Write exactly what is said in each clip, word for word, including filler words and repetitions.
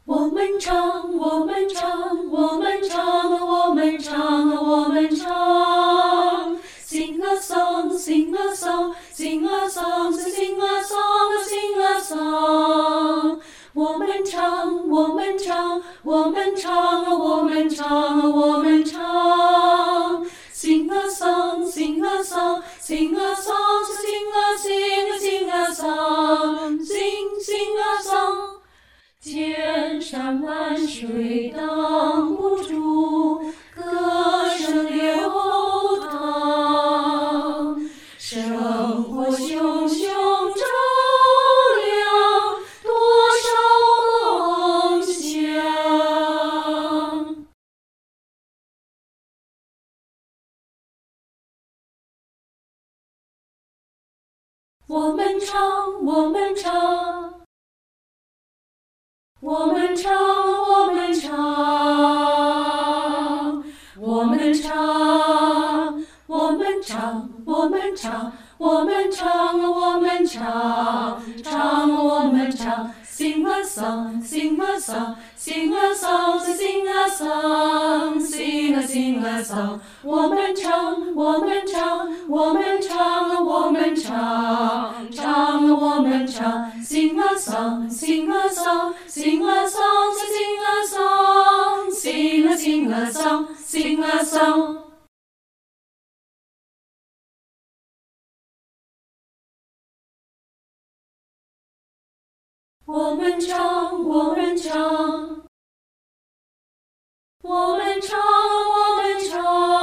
我们唱，我们唱，我们唱，我们唱，我们唱。Sing a song, sing a song, sing a song, sing a song, sing a song。我们唱，我们唱，我们唱，我们唱，我们唱。Sing a song, sing a song, sing a song, sing a sing sing a song, sing sing a song。千山万水挡不住歌声流淌，生活熊熊照亮多少梦想。我们唱，我们唱。我们唱，我们唱，我们唱，我们唱，我们唱，我们唱，我们唱，唱我们唱。Sing a song, sing a song, sing a song, sing a song, sing a sing a song。我们唱，我们唱，我们唱，我们唱，唱我们唱。Sing a song, sing a song, sing a song, sing a song, sing a sing a song, sing a song。我们唱，我们唱，我们唱，我们唱，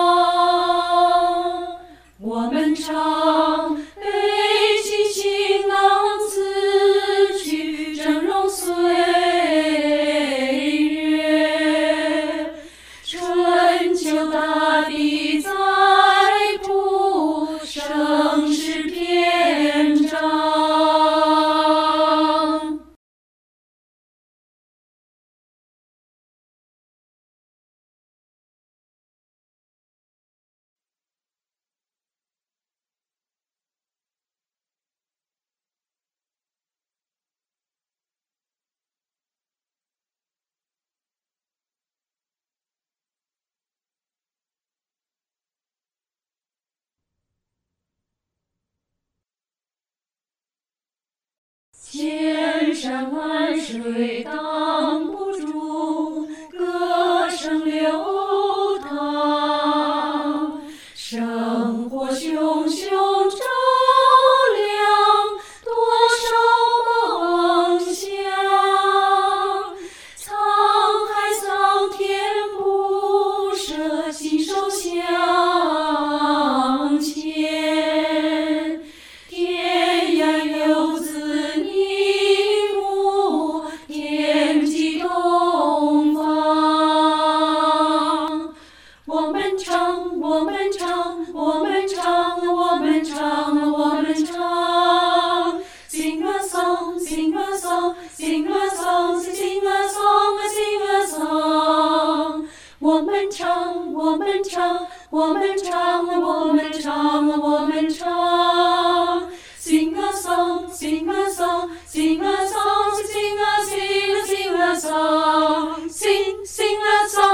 我们唱，背起行囊辞去峥嵘岁月，春秋大地再谱盛世篇章。千山万水挡不住歌声流淌，生活熊熊照亮多少梦想。沧海桑田不舍，携手向前。天涯游子我们唱，我们唱，我们唱，我们唱，我们唱。Sing a song, sing a song, sing a song, sing a song, sing a song。我们唱，我们唱，我们唱，我们唱，我们唱。Sing a song, sing a song, sing a song, sing a sing sing a song, sing sing a song。